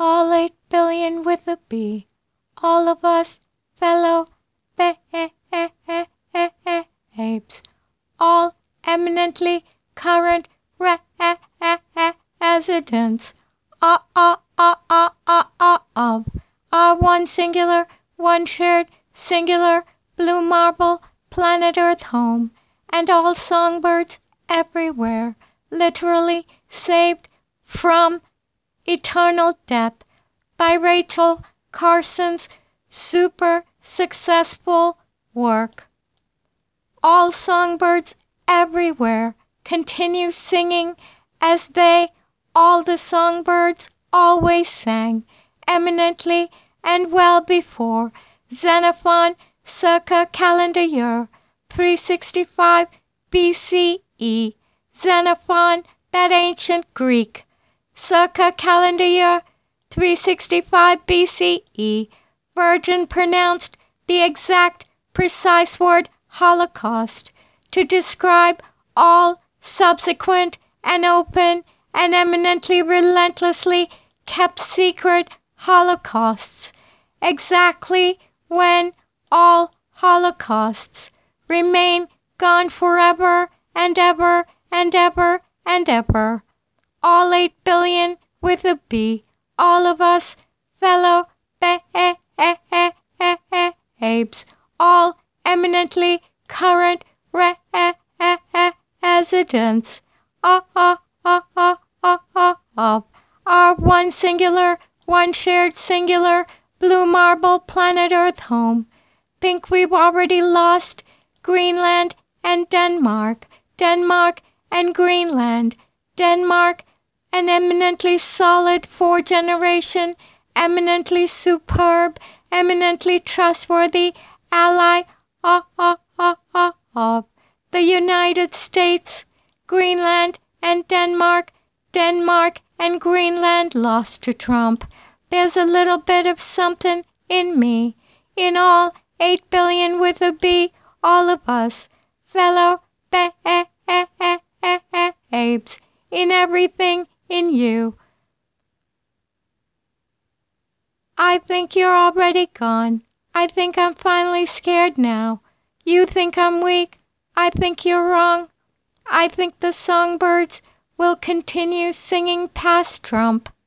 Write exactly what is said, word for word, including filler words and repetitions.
all eight billion with a B, all of us fellow babes, all eminently current residents of our one singular, one shared, singular blue marble planet Earth home, and all songbirds everywhere, literally saved from eternal death by Rachel Carson's super successful work. All songbirds everywhere continue singing as they, all the songbirds, always sang, eminently and well before Xenophon circa calendar year three sixty-five B C E. Xenophon, that ancient Greek, circa calendar year three sixty-five B C E. Virgin pronounced the exact, precise word Holocaust to describe all subsequent and open and eminently relentlessly kept secret holocausts, exactly when all holocausts remain gone forever and ever and ever and ever. All eight billion with a B, all of us fellow babes, all eminently current residents of our one singular, one shared singular blue marble planet Earth home. Think we've already lost Greenland and Denmark, Denmark and Greenland, Denmark, an eminently solid four-generation, eminently superb, eminently trustworthy ally of the United States. Greenland and Denmark, Denmark and Greenland lost to Trump. There's a little bit of something in me, in all eight billion with a B, all of us, fellow babes, in everything in you. I think you're already gone. I think I'm finally scared now. You think I'm weak. I think you're wrong. I think the songbirds will continue singing past Trump.